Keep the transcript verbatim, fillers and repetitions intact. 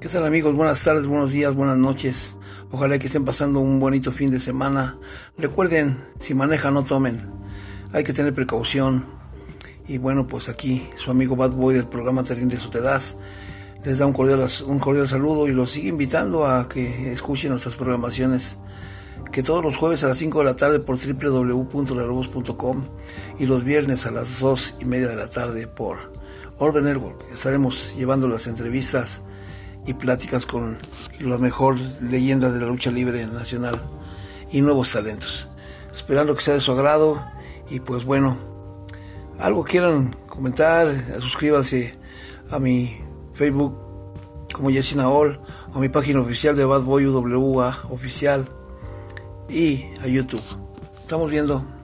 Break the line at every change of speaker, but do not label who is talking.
¿Qué tal, amigos? Buenas tardes, buenos días, buenas noches. Ojalá que estén pasando un bonito fin de semana. Recuerden, si manejan no tomen. Hay que tener precaución. Y bueno, pues aquí su amigo Bad Boy del programa Te Rindes o Te Das les da un cordial, un cordial saludo y los sigue invitando a que escuchen nuestras programaciones, que todos los jueves a las cinco de la tarde por doble u doble u doble u punto la voz punto com y los viernes a las dos y media de la tarde por Orbe Network. Estaremos llevando las entrevistas y pláticas con las mejores leyendas de la lucha libre nacional y nuevos talentos, esperando que sea de su agrado. Y pues bueno, algo quieran comentar, suscríbanse a mi Facebook como Yesina All, a mi página oficial de Bad Boy U W A oficial y a YouTube. Estamos viendo.